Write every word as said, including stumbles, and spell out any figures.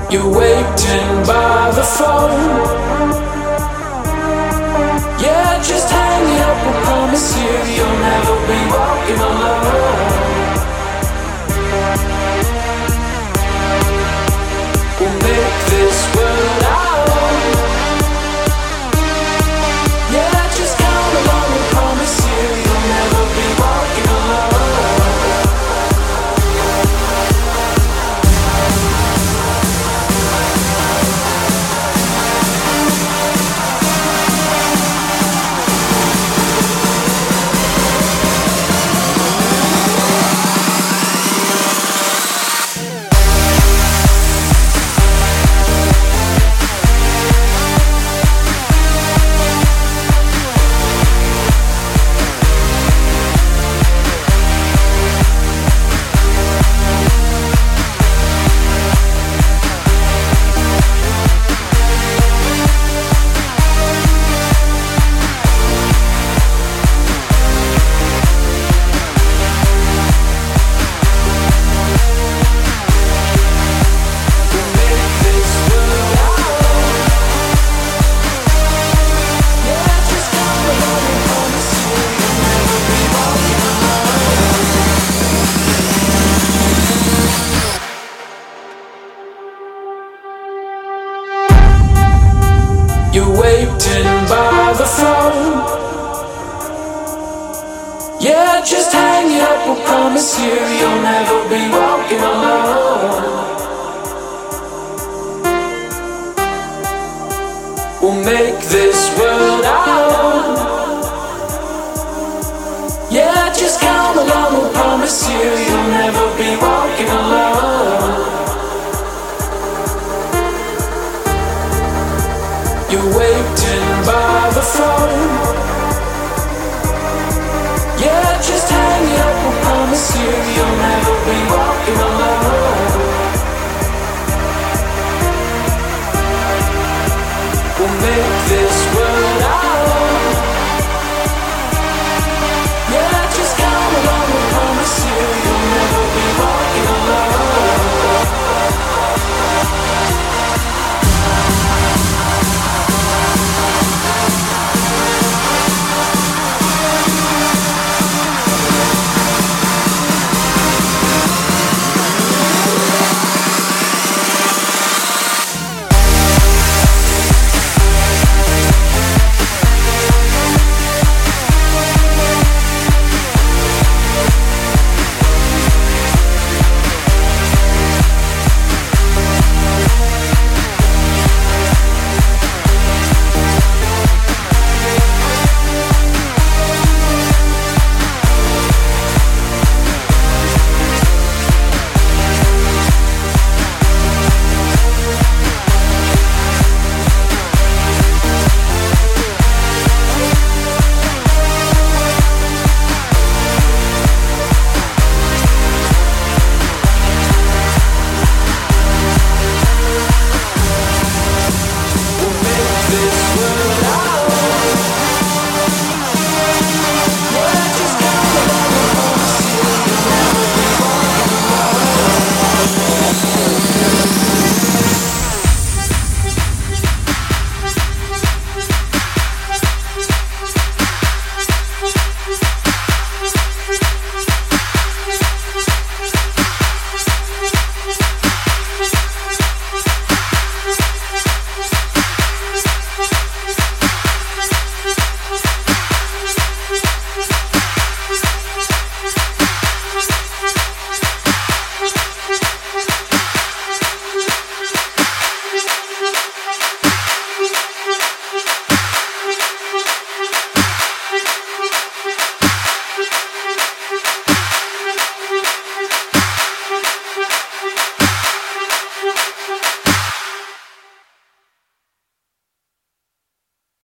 You're waiting by the phone. Yeah, just hang up, I promise you you'll never be walking alone. We'll make this world our own. Yeah, just count along, I promise you you'll never be walking alone. You're waiting by the phone. Yeah, just hang it up, I promise you you'll never be walking alone. We'll make this world our own. Yeah, just come along, I promise you you'll never be walking